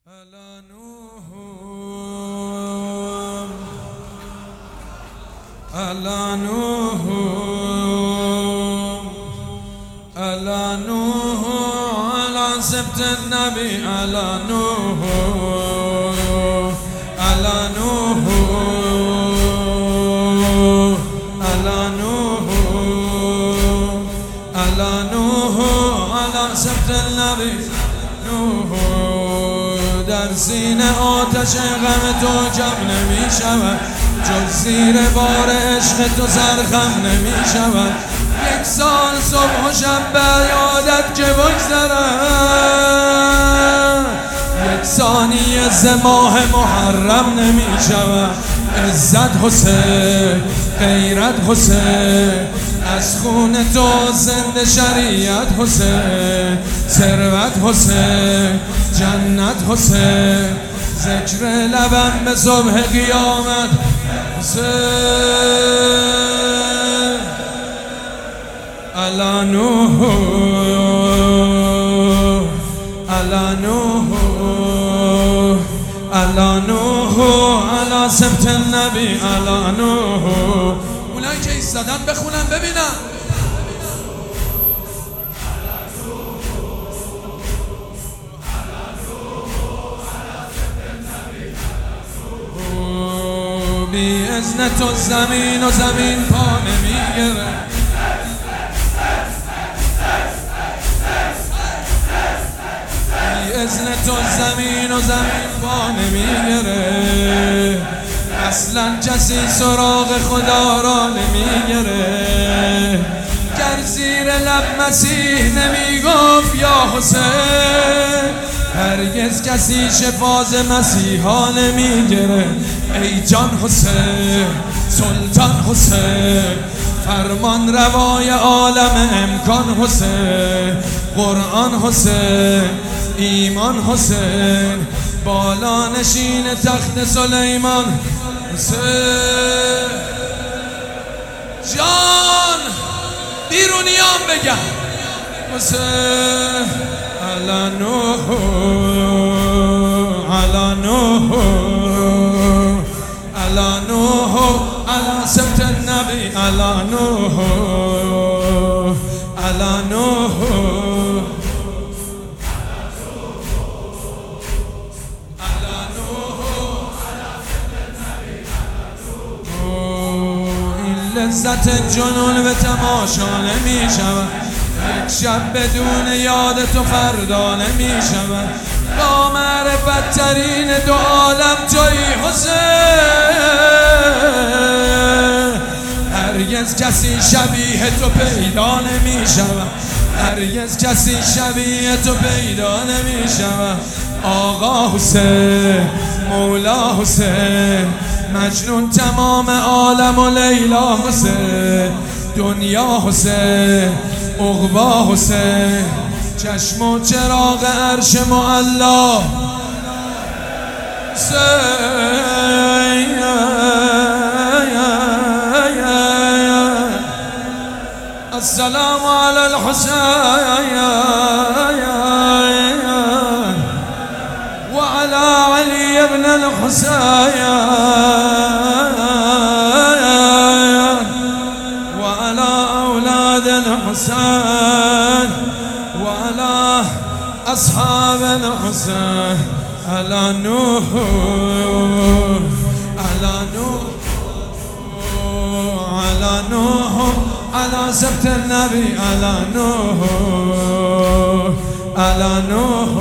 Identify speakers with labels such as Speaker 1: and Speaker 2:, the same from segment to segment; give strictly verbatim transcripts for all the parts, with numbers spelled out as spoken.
Speaker 1: ألا نوح ألا نوح ألا نوح على سبت النبي ألا نوح ألا نوح ألا نوح ألا نوح على سبت النبي نوح در سینه آتش غم تو جمع نمی شود، جز زیر بار عشق تو سرخم نمی شود. یک سال صبح و شب به یادت که بگذرد، یک ثانیه ز ماه محرم نمی شود. عزت حسین، غیرت حسین، از خون تو زنده شریعت حسین، ثروت حسین، جنت حسین، ذکر لبم به صبح قیامت حسین. الا نوح الا نوح الا نوح الا سبت النبی الا نوح. اونایی که ایستادن بخونن ببینم. بی اذن تو زمین و زمین پا نمیگره، بی اذن تو زمین و زمین پا نمیگره. اصلا کسی سراغ خدا را نمیگره. گر زیر لب مسیح نمیگفت یا حسین، هرگز کسی شفاز مسیحا نمیگره. ای جان حسین، سلطان حسین، فرمان روای عالم امکان حسین، قرآن حسین، ایمان حسین، بالا نشین تخت سلیمان حسین. جان بیرونیان بگم حسین. الا نوح الا نوح الا نوح الا سبت النبی الا نوح الا نوح. لذت جنون به تماشا نمی شود، یک شب بدون یاد تو فردا نمی شود. با معرفت ترین دو عالم تویی حسین، هرگز کسی شبیه تو پیدا نمی شود، هرگز کسی شبیه تو پیدا نمی شود. آقا حسین، مولا حسین، مجنون تمام عالم و لیلا حسین، دنیا حسین، عقبا حسین، چشم و چراغ عرش معلا حسین. السلام علی الحسین وعلى علي بن الحسين وعلى أولاد الحسين وعلى أصحاب الحسين. ألا نوح ألا نوح ألا نوح على سبت النبي ألا نوح ألا نوح.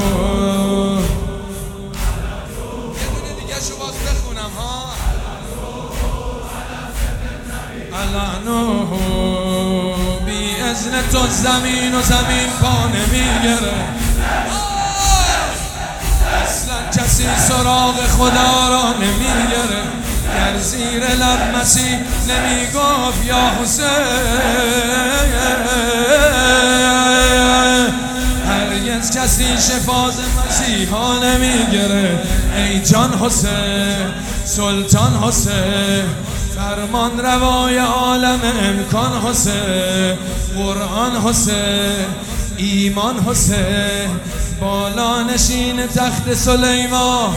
Speaker 1: الا نوح بی اذن تو زمین و زمین پا نمیگره. اصلا کسی سراغ خدا را نمیگره. گر زیر لب مسیح نمیگفت یا حسین، هرگز کسی شفاز مسیحا نمیگره. ای جان حسین، سلطان حسین، فرمان روای عالم امکان حسین، قرآن حسین، ایمان حسین، بالا نشین تخت سلیمان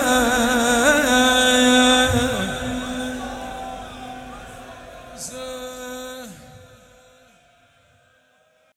Speaker 1: حسین